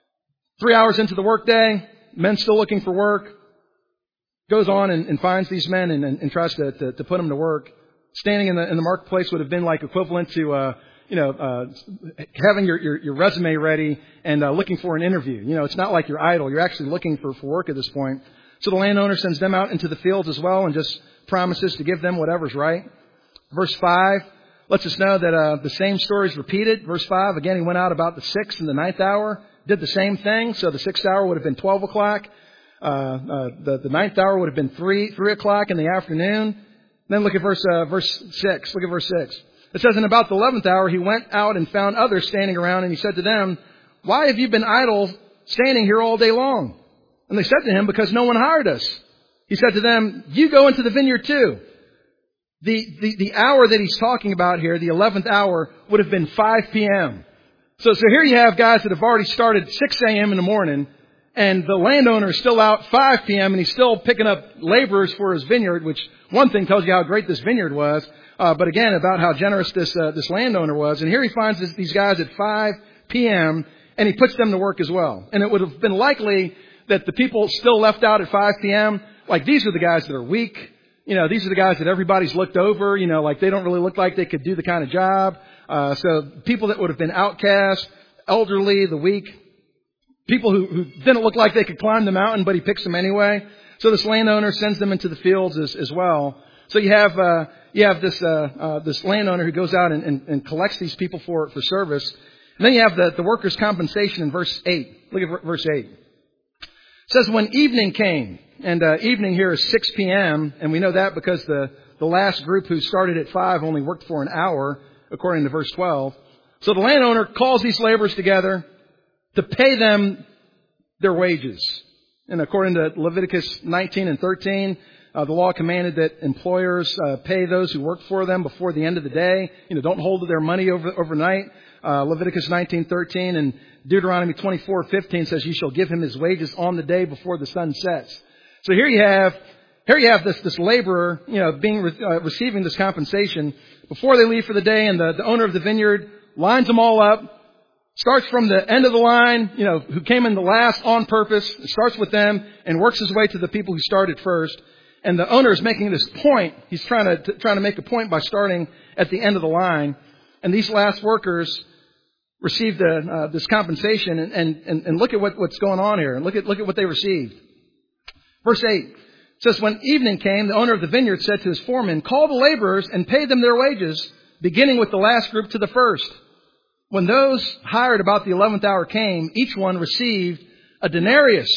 Three hours into the workday, men still looking for work, goes on and, and finds these men and, and, and tries to, to, to put them to work. Standing in the, in the marketplace would have been like equivalent to, uh, you know, uh, having your, your, your resume ready and uh, looking for an interview. You know, it's not like you're idle. You're actually looking for, for work at this point. So the landowner sends them out into the fields as well and just promises to give them whatever's right. Verse five lets us know that uh, the same story is repeated. Verse five, again, he went out about the sixth and the ninth hour, did the same thing. So the sixth hour would have been twelve o'clock. Uh, uh, the, the ninth hour would have been three, three o'clock in the afternoon. Then look at verse, uh, verse six. Look at verse six. It says, in about the eleventh hour, he went out and found others standing around, and he said to them, why have you been idle standing here all day long? And they said to him, because no one hired us. He said to them, you go into the vineyard too. The, the, the hour that he's talking about here, the eleventh hour, would have been five p.m. So, so here you have guys that have already started six a.m. in the morning, and the landowner is still out five p.m. and he's still picking up laborers for his vineyard, which one thing tells you how great this vineyard was. Uh, but again, about how generous this uh, this landowner was. And here he finds this, these guys at five p.m. and he puts them to work as well. And it would have been likely that the people still left out at five p.m., like these are the guys that are weak. You know, these are the guys that everybody's looked over. You know, like they don't really look like they could do the kind of job. Uh, so people that would have been outcast, elderly, the weak, people who, who didn't look like they could climb the mountain, but he picks them anyway. So this landowner sends them into the fields as, as well. So you have uh, you have this uh, uh, this landowner who goes out and, and, and collects these people for for service. And then you have the, the workers' compensation in verse eight. Look at verse eight. It says, when evening came, and uh, evening here is six p.m., and we know that because the, the last group who started at five only worked for an hour, according to verse twelve. So the landowner calls these laborers together to pay them their wages. And according to Leviticus nineteen and thirteen, uh, the law commanded that employers uh, pay those who work for them before the end of the day. You know, don't hold their money over overnight. Uh, Leviticus nineteen thirteen and Deuteronomy twenty-four fifteen says, you shall give him his wages on the day before the sun sets. So here you have, here you have this, this laborer, you know, being, uh, receiving this compensation before they leave for the day, and the, the owner of the vineyard lines them all up, starts from the end of the line, you know, who came in the last on purpose, starts with them and works his way to the people who started first. And the owner is making this point. He's trying to, to trying to make a point by starting at the end of the line. And these last workers received uh, uh, this compensation, and, and, and look at what, what's going on here. Look at, look at what they received. Verse eight says, when evening came, the owner of the vineyard said to his foreman, call the laborers and pay them their wages, beginning with the last group to the first. When those hired about the eleventh hour came, each one received a denarius.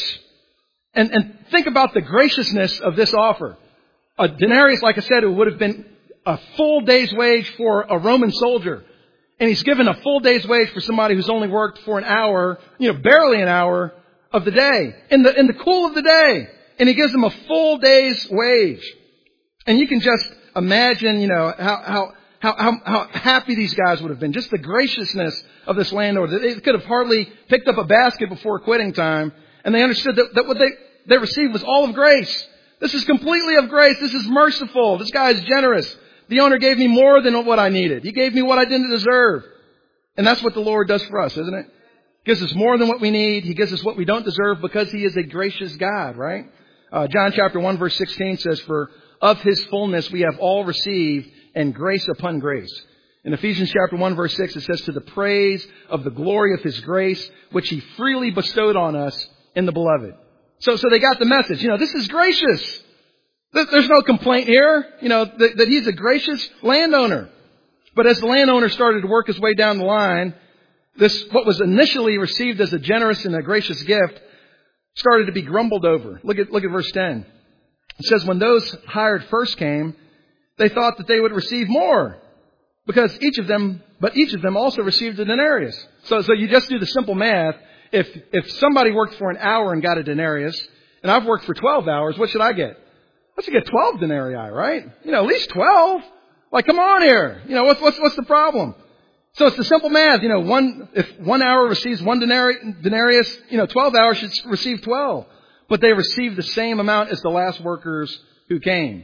And, and think about the graciousness of this offer. A denarius, like I said, it would have been a full day's wage for a Roman soldier. And he's given a full day's wage for somebody who's only worked for an hour, you know, barely an hour of the day, in the in the cool of the day. And he gives them a full day's wage. And you can just imagine, you know, how how how how, how happy these guys would have been. Just the graciousness of this landlord. They could have hardly picked up a basket before quitting time, and they understood that, that what they they received was all of grace. This is completely of grace. This is merciful. This guy is generous. The owner gave me more than what I needed. He gave me what I didn't deserve. And that's what the Lord does for us, isn't it? He gives us more than what we need. He gives us what we don't deserve because He is a gracious God, right? Uh, John chapter one verse sixteen says, for of His fullness we have all received, and grace upon grace. In Ephesians chapter one verse six it says, to the praise of the glory of His grace, which He freely bestowed on us in the beloved. So, so they got the message. You know, this is gracious. There's no complaint here, you know, that, that He's a gracious landowner. But as the landowner started to work his way down the line, this, what was initially received as a generous and a gracious gift, started to be grumbled over. Look at, look at verse ten. It says, when those hired first came, they thought that they would receive more, because each of them, but each of them also received a denarius. So, so you just do the simple math. If, if somebody worked for an hour and got a denarius, and I've worked for twelve hours, what should I get? I should get twelve denarii, right? You know, at least twelve. Like, come on here. You know, what's, what's, what's the problem? So it's the simple math. You know, one, if one hour receives one denari- denarius, you know, twelve hours should receive twelve. But they received the same amount as the last workers who came.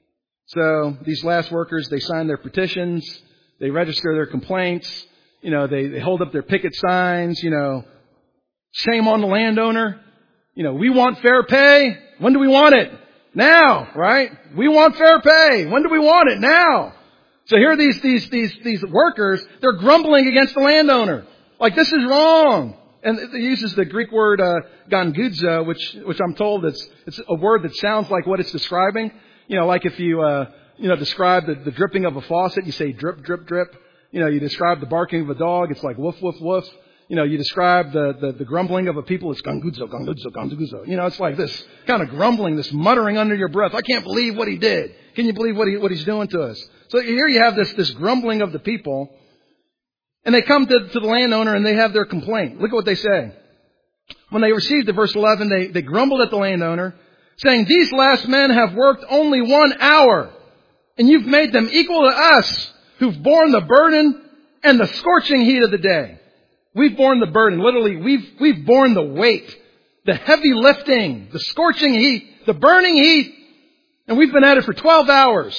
So these last workers, they sign their petitions. They register their complaints. You know, they, they hold up their picket signs. You know, shame on the landowner. You know, we want fair pay. When do we want it? Now, right? We want fair pay. When do we want it? Now. So here are these, these, these, these workers. They're grumbling against the landowner. Like, this is wrong. And it uses the Greek word, uh, gangudzo, which, which I'm told it's, it's a word that sounds like what it's describing. You know, like if you, uh, you know, describe the, the dripping of a faucet, you say drip, drip, drip. You know, you describe the barking of a dog, it's like woof, woof, woof. You know, you describe the, the, the grumbling of a people, it's gangudzo, gangudzo, gangudzo. You know, it's like this kind of grumbling, this muttering under your breath. I can't believe what he did. Can you believe what he, what he's doing to us? So here you have this, this grumbling of the people. And they come to, to the landowner and they have their complaint. Look at what they say. When they received it, verse eleven, they, they grumbled at the landowner, saying, these last men have worked only one hour, and you've made them equal to us, who've borne the burden and the scorching heat of the day. We've borne the burden. Literally, we've, we've borne the weight, the heavy lifting, the scorching heat, the burning heat. And we've been at it for twelve hours.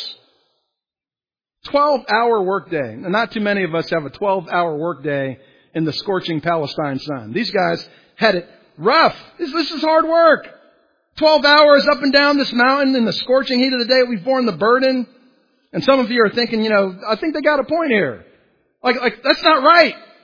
twelve hour workday. And not too many of us have a twelve hour workday in the scorching Palestine sun. These guys had it rough. This, this is hard work. twelve hours up and down this mountain in the scorching heat of the day. We've borne the burden. And some of you are thinking, you know, I think they got a point here. Like, like, that's not right.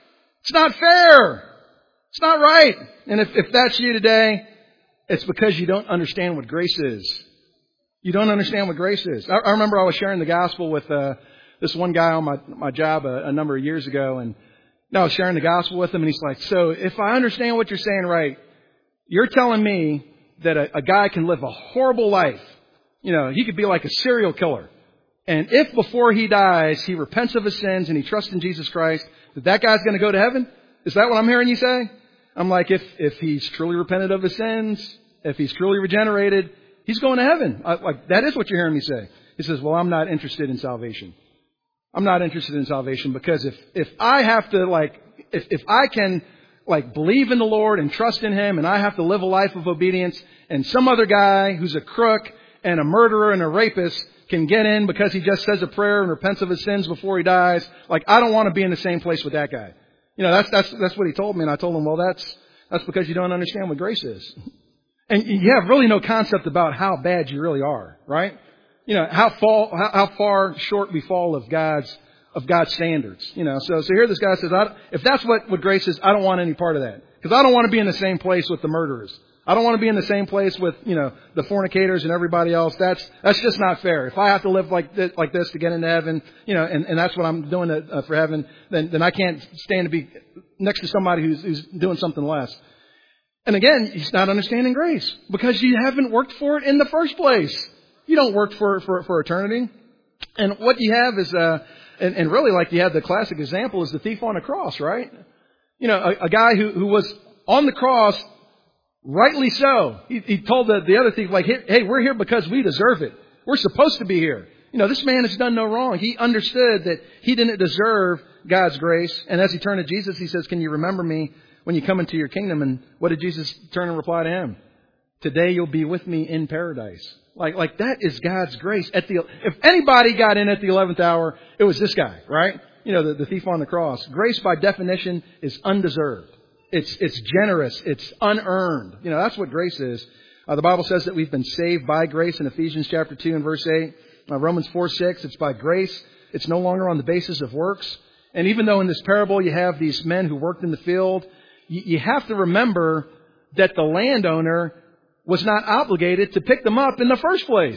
It's not fair. It's not right. And if, if that's you today, it's because you don't understand what grace is. You don't understand what grace is. I, I remember I was sharing the gospel with uh, this one guy on my, my job a, a number of years ago, and I was sharing the gospel with him, and he's like, so if I understand what you're saying right, you're telling me that a, a guy can live a horrible life. You know, he could be like a serial killer. And if before he dies, he repents of his sins and he trusts in Jesus Christ, that that guy's going to go to heaven? Is that what I'm hearing you say? I'm like, if, if he's truly repented of his sins, if he's truly regenerated, he's going to heaven. I, like, that is what you're hearing me say. He says, well, I'm not interested in salvation. I'm not interested in salvation because if, if I have to, like, if, if I can, like, believe in the Lord and trust in Him and I have to live a life of obedience and some other guy who's a crook and a murderer and a rapist can get in because he just says a prayer and repents of his sins before he dies, like, I don't want to be in the same place with that guy. You know, that's, that's, that's what he told me. And I told him, well, that's, that's because you don't understand what grace is. And you have really no concept about how bad you really are, right? You know, how fall, how, how far short we fall of God's, of God's standards. You know, so, so here this guy says, I, if that's what, what grace is, I don't want any part of that. Because I don't want to be in the same place with the murderers. I don't want to be in the same place with, you know, the fornicators and everybody else. That's, that's just not fair. If I have to live like this, like this to get into heaven, you know, and, and that's what I'm doing to, uh, for heaven, then, then I can't stand to be next to somebody who's, who's doing something less. And again, he's not understanding grace because you haven't worked for it in the first place. You don't work for, for, for eternity. And what you have is, uh, and, and really like you had the classic example is the thief on the cross, right? You know, a, a guy who, who was on the cross, rightly so. He, he told the, the other thief, like, hey, hey, we're here because we deserve it. We're supposed to be here. You know, this man has done no wrong. He understood that he didn't deserve God's grace. And as he turned to Jesus, he says, can you remember me when you come into your kingdom? And what did Jesus turn and reply to him? Today you'll be with me in paradise. Like, like that is God's grace. At the, if anybody got in at the eleventh hour, it was this guy, right? You know, the, the thief on the cross. Grace by definition is undeserved. It's, it's generous. It's unearned. You know, that's what grace is. Uh, the Bible says that we've been saved by grace in Ephesians chapter two and verse eight. Uh, Romans four six, it's by grace. It's no longer on the basis of works. And even though in this parable you have these men who worked in the field, you, you have to remember that the landowner was not obligated to pick them up in the first place.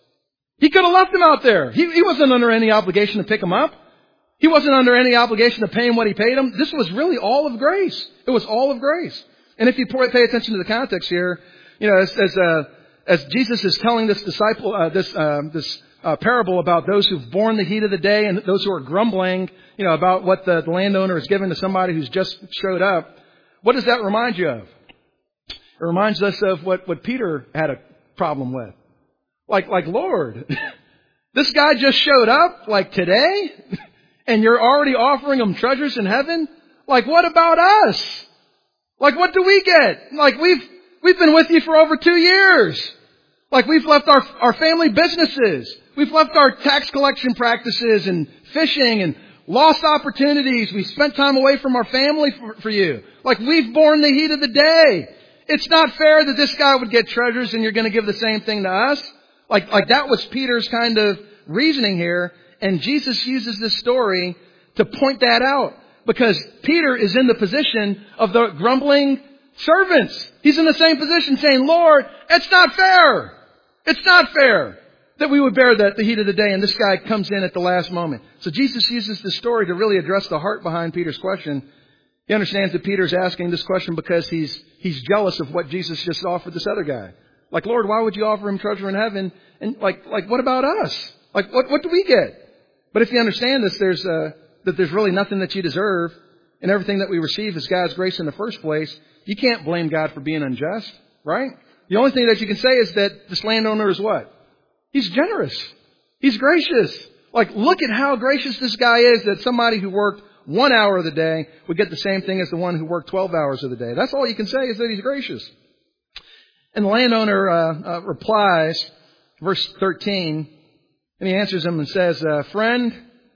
He could have left them out there. He, he wasn't under any obligation to pick them up. He wasn't under any obligation to pay him what he paid him. This was really all of grace. It was all of grace. And if you pay attention to the context here, you know, as as, uh, as Jesus is telling this disciple, uh, this uh, this uh, parable about those who've borne the heat of the day and those who are grumbling, you know, about what the, the landowner is giving to somebody who's just showed up, what does that remind you of? It reminds us of what, what Peter had a problem with. Like, like, Lord, this guy just showed up, like, today, and you're already offering him treasures in heaven? Like, what about us? Like, what do we get? Like, we've, we've been with you for over two years. Like, we've left our, our family businesses. We've left our tax collection practices and fishing and lost opportunities. We spent time away from our family for, for you. Like, we've borne the heat of the day. It's not fair that this guy would get treasures and you're going to give the same thing to us. Like, like that was Peter's kind of reasoning here. And Jesus uses this story to point that out. Because Peter is in the position of the grumbling servants. He's in the same position saying, Lord, it's not fair. It's not fair that we would bear the, the heat of the day. And this guy comes in at the last moment. So Jesus uses this story to really address the heart behind Peter's question. He understands that Peter's asking this question because he's he's jealous of what Jesus just offered this other guy. Like, Lord, why would you offer him treasure in heaven? And like, like what about us? Like, what what do we get? But if you understand this, there's uh, that there's really nothing that you deserve, and everything that we receive is God's grace in the first place. You can't blame God for being unjust, right? The only thing that you can say is that this landowner is what? He's generous. He's gracious. Like, look at how gracious this guy is that somebody who worked one hour of the day would get the same thing as the one who worked twelve hours of the day. That's all you can say is that he's gracious. And the landowner uh, uh, replies, verse thirteen, and he answers him and says, uh, friend,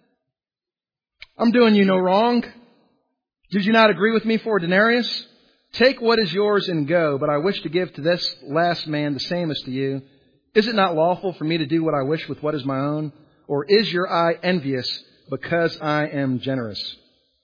I'm doing you no wrong. Did you not agree with me for a denarius? Take what is yours and go, but I wish to give to this last man the same as to you. Is it not lawful for me to do what I wish with what is my own? Or is your eye envious because I am generous?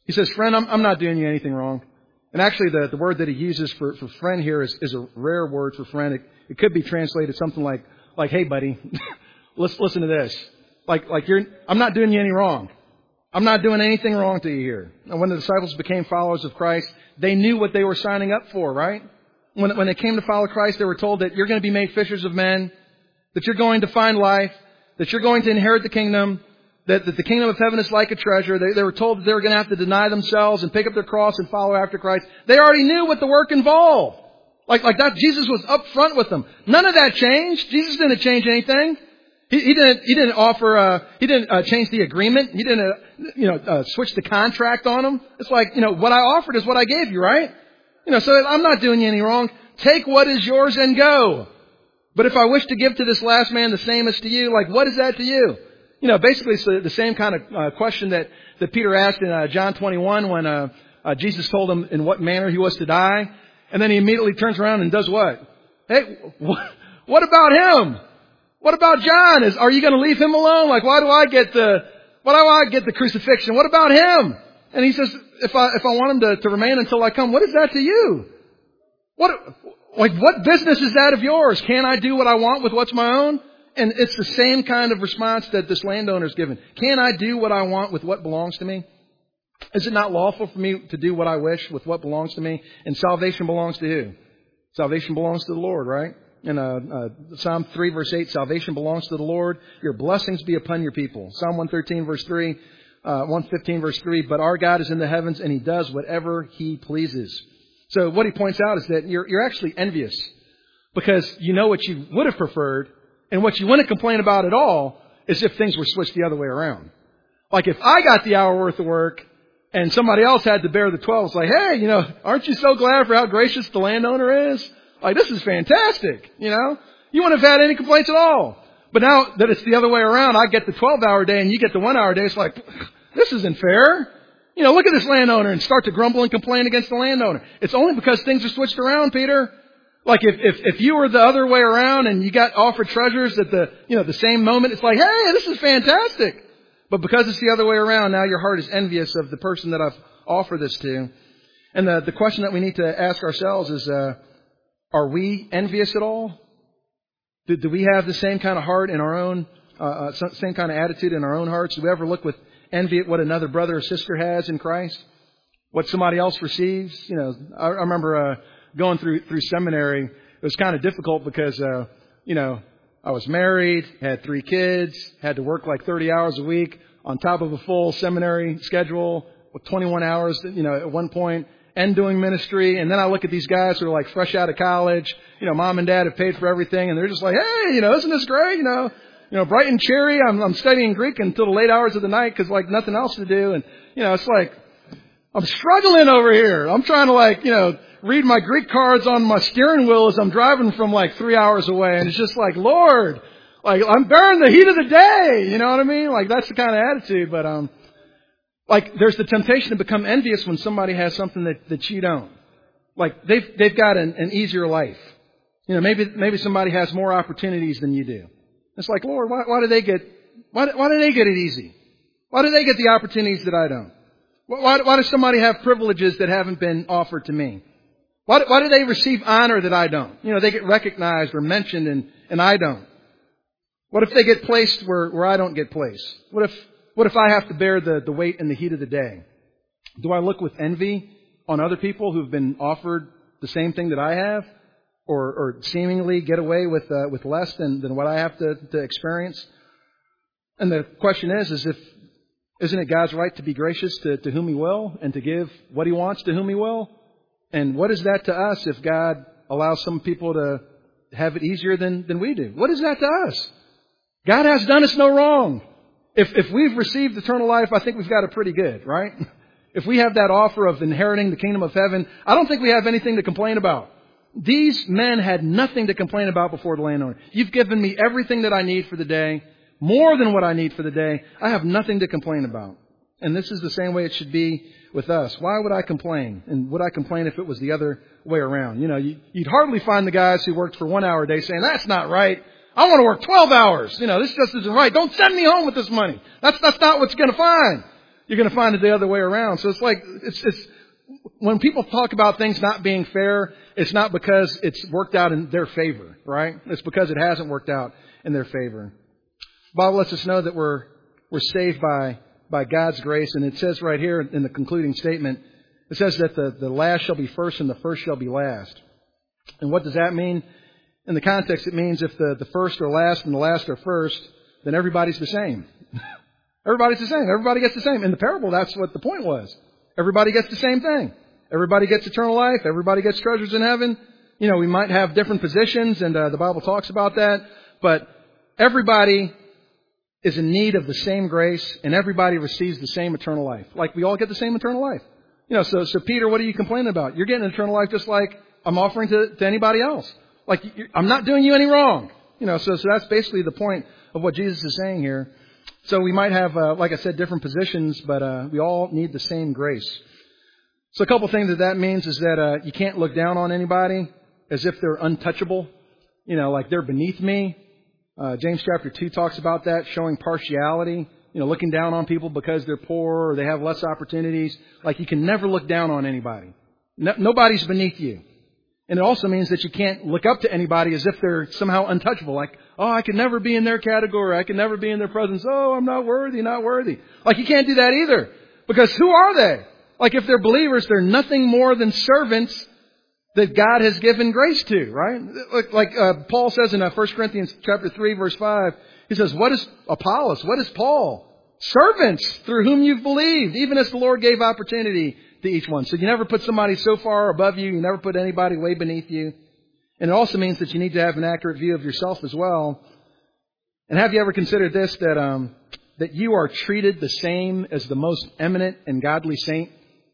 He says, friend, I'm, I'm not doing you anything wrong. And actually, the, the word that he uses for, for friend here is, is a rare word for friend. It, it could be translated something like, like, hey, buddy, let's listen to this. Like, like you're, I'm not doing you any wrong. I'm not doing anything wrong to you here. And when the disciples became followers of Christ, they knew what they were signing up for, right? When, when they came to follow Christ, they were told that you're going to be made fishers of men, that you're going to find life, that you're going to inherit the kingdom, that, that the kingdom of heaven is like a treasure. They, they were told that they were going to have to deny themselves and pick up their cross and follow after Christ. They already knew what the work involved. Like, like that, Jesus was up front with them. None of that changed. Jesus didn't change anything. He, he didn't, he didn't offer, uh, he didn't uh, change the agreement. He didn't, uh, you know, uh, switch the contract on them. It's like, you know, what I offered is what I gave you, right? You know, so I'm not doing you any wrong. Take what is yours and go. But if I wish to give to this last man the same as to you, like, what is that to you? You know, basically it's the, the same kind of uh, question that, that Peter asked in uh, John twenty-one when uh, uh, Jesus told him in what manner he was to die. And then he immediately turns around and does what? Hey, what, what about him? What about John? Is, are you going to leave him alone? Like, why do I get the, why do I get the crucifixion? What about him? And he says, if I, if I want him to, to remain until I come, what is that to you? What, like, what business is that of yours? Can't I do what I want with what's my own? And it's the same kind of response that this landowner is given. Can I do what I want with what belongs to me? Is it not lawful for me to do what I wish with what belongs to me? And salvation belongs to who? Salvation belongs to the Lord, right? In uh, uh, Psalm three, verse eight, salvation belongs to the Lord. Your blessings be upon your people. Psalm one thirteen, verse three, uh, one fifteen, verse three, but our God is in the heavens and He does whatever He pleases. So what he points out is that you're, you're actually envious because you know what you would have preferred, and what you wouldn't complain about at all is if things were switched the other way around. Like if I got the hour worth of work and somebody else had to bear the twelve, it's like, hey, you know, aren't you so glad for how gracious the landowner is? Like, this is fantastic, you know? You wouldn't have had any complaints at all. But now that it's the other way around, I get the twelve-hour day and you get the one-hour day, it's like, this isn't fair. You know, look at this landowner and start to grumble and complain against the landowner. It's only because things are switched around, Peter. Like if, if, if you were the other way around and you got offered treasures at the, you know, the same moment, it's like, hey, this is fantastic. But because it's the other way around, now your heart is envious of the person that I've offered this to. And the, the question that we need to ask ourselves is, uh, are we envious at all? Do, do we have the same kind of heart in our own, uh, uh, same kind of attitude in our own hearts? Do we ever look with envy at what another brother or sister has in Christ? What somebody else receives? You know, I, I remember uh, going through through seminary. It was kind of difficult because, uh, you know, I was married, had three kids, had to work like thirty hours a week on top of a full seminary schedule with twenty-one hours, you know, at one point, and doing ministry. And then I look at these guys who are like fresh out of college. You know, mom and dad have paid for everything, and they're just like, hey, you know, isn't this great? You know, you know, bright and cheery. I'm, I'm studying Greek until the late hours of the night because like nothing else to do. And, you know, it's like, I'm struggling over here. I'm trying to like, you know, read my Greek cards on my steering wheel as I'm driving from like three hours away. And it's just like, Lord, like I'm bearing the heat of the day. You know what I mean? Like that's the kind of attitude. But, um, like there's the temptation to become envious when somebody has something that, that you don't. Like they've, they've got an, an easier life. You know, maybe, maybe somebody has more opportunities than you do. It's like, Lord, why, why do they get, why, why do they get it easy? Why do they get the opportunities that I don't? Why, why does somebody have privileges that haven't been offered to me? Why, why do they receive honor that I don't? You know, they get recognized or mentioned and, and I don't. What if they get placed where, where I don't get placed? What if, what if I have to bear the, the weight and the heat of the day? Do I look with envy on other people who've been offered the same thing that I have? Or, or seemingly get away with, uh, with less than, than what I have to, to experience? And the question is, is if, isn't it God's right to be gracious to, to whom He will and to give what He wants to whom He will? And what is that to us if God allows some people to have it easier than, than we do? What is that to us? God has done us no wrong. If, if we've received eternal life, I think we've got it pretty good, right? If we have that offer of inheriting the kingdom of heaven, I don't think we have anything to complain about. These men had nothing to complain about before the landowner. You've given me everything that I need for the day, more than what I need for the day. I have nothing to complain about. And this is the same way it should be with us. Why would I complain? And would I complain if it was the other way around? You know, you'd hardly find the guys who worked for one hour a day saying, that's not right. I want to work twelve hours. You know, this just isn't right. Don't send me home with this money. That's, that's not what's going to find. you're going to find it the other way around. So it's like, it's, it's, when people talk about things not being fair, it's not because it's worked out in their favor, right? It's because it hasn't worked out in their favor. The Bible lets us know that we're, we're saved by, by God's grace. And it says right here in the concluding statement, it says that the, the last shall be first and the first shall be last. And what does that mean? In the context, it means if the, the first are last and the last are first, then everybody's the same. Everybody's the same. Everybody gets the same. In the parable, that's what the point was. Everybody gets the same thing. Everybody gets eternal life. Everybody gets treasures in heaven. You know, we might have different positions, and uh, the Bible talks about that. But everybody is in need of the same grace, and everybody receives the same eternal life. Like, we all get the same eternal life. You know, so, so Peter, what are you complaining about? You're getting eternal life just like I'm offering to, to anybody else. Like, I'm not doing you any wrong. You know, so, so that's basically the point of what Jesus is saying here. So we might have, uh, like I said, different positions, but uh, we all need the same grace. So a couple things that that means is that uh, you can't look down on anybody as if they're untouchable. You know, like they're beneath me. Uh, James chapter two talks about that, showing partiality. You know, looking down on people because they're poor or they have less opportunities. Like, you can never look down on anybody. No, nobody's beneath you. And it also means that you can't look up to anybody as if they're somehow untouchable. Like, oh, I can never be in their category. I can never be in their presence. Oh, I'm not worthy, not worthy. Like, you can't do that either. Because who are they? Like, if they're believers, they're nothing more than servants that God has given grace to, right? Like, like uh, Paul says in uh, First Corinthians chapter three, verse five, he says, what is Apollos? What is Paul? Servants through whom you've believed, even as the Lord gave opportunity to each one. So you never put somebody so far above you. You never put anybody way beneath you. And it also means that you need to have an accurate view of yourself as well. And have you ever considered this, that um, that you are treated the same as the most eminent and godly saint?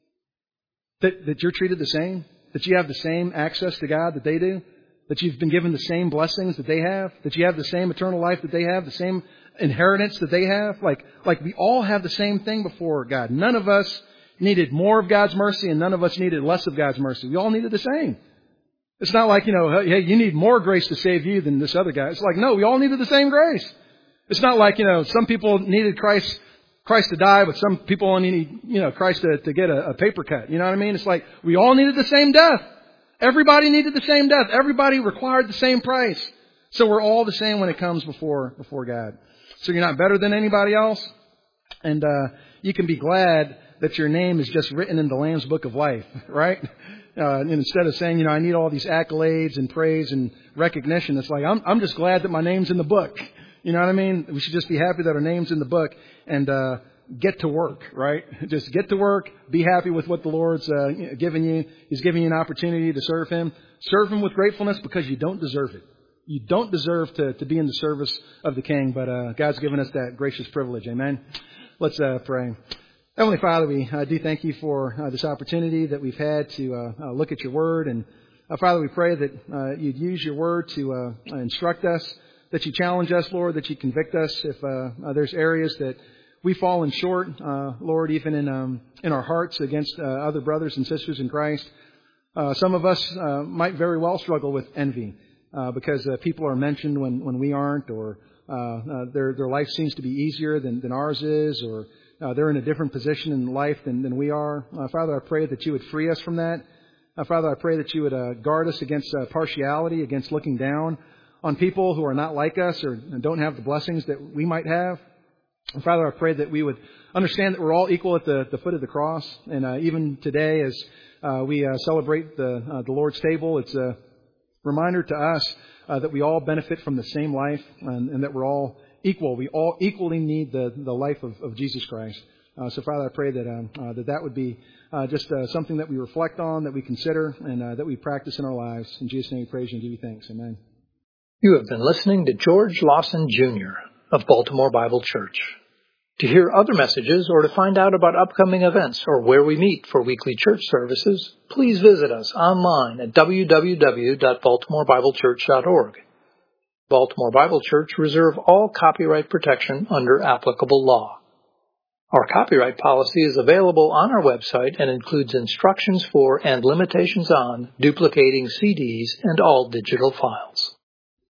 That, that you're treated the same? That you have the same access to God that they do? That you've been given the same blessings that they have? That you have the same eternal life that they have? The same inheritance that they have? Like, like we all have the same thing before God. None of us needed more of God's mercy and none of us needed less of God's mercy. We all needed the same. It's not like, you know, hey, you need more grace to save you than this other guy. It's like, no, we all needed the same grace. It's not like, you know, some people needed Christ Christ to die, but some people only need, you know, Christ to, to get a, a paper cut. You know what I mean? It's like we all needed the same death. Everybody needed the same death. Everybody required the same price. So we're all the same when it comes before before God. So you're not better than anybody else. And uh, you can be glad that your name is just written in the Lamb's Book of Life, right? Uh, and instead of saying, you know, I need all these accolades and praise and recognition, it's like, I'm, I'm just glad that my name's in the book. You know what I mean? We should just be happy that our name's in the book and uh, get to work, right? Just get to work. Be happy with what the Lord's uh, given you. He's giving you an opportunity to serve Him. Serve Him with gratefulness because you don't deserve it. You don't deserve to, to be in the service of the King, but uh, God's given us that gracious privilege. Amen. Let's uh, pray. Heavenly Father, we uh, do thank you for uh, this opportunity that we've had to uh, uh, look at your word. And uh, Father, we pray that uh, you'd use your word to uh, instruct us, that you challenge us, Lord, that you convict us if uh, uh, there's areas that we've fallen short, uh, Lord, even in um, in our hearts against uh, other brothers and sisters in Christ. Uh, some of us uh, might very well struggle with envy uh, because uh, people are mentioned when, when we aren't, or uh, uh, their their life seems to be easier than, than ours is, or Uh, they're in a different position in life than, than we are. Uh, Father, I pray that you would free us from that. Uh, Father, I pray that you would uh, guard us against uh, partiality, against looking down on people who are not like us or don't have the blessings that we might have. And Father, I pray that we would understand that we're all equal at the, the foot of the cross. And uh, even today, as uh, we uh, celebrate the, uh, the Lord's table, it's a reminder to us uh, that we all benefit from the same life and, and that we're all equal. We all equally need the, the life of, of Jesus Christ. Uh, so, Father, I pray that um, uh, that, that would be uh, just uh, something that we reflect on, that we consider, and uh, that we practice in our lives. In Jesus' name we praise you and give you thanks. Amen. You have been listening to George Lawson Junior of Baltimore Bible Church. To hear other messages or to find out about upcoming events or where we meet for weekly church services, please visit us online at w w w dot baltimore bible church dot org. Baltimore Bible Church reserve all copyright protection under applicable law. Our copyright policy is available on our website and includes instructions for and limitations on duplicating C Ds and all digital files.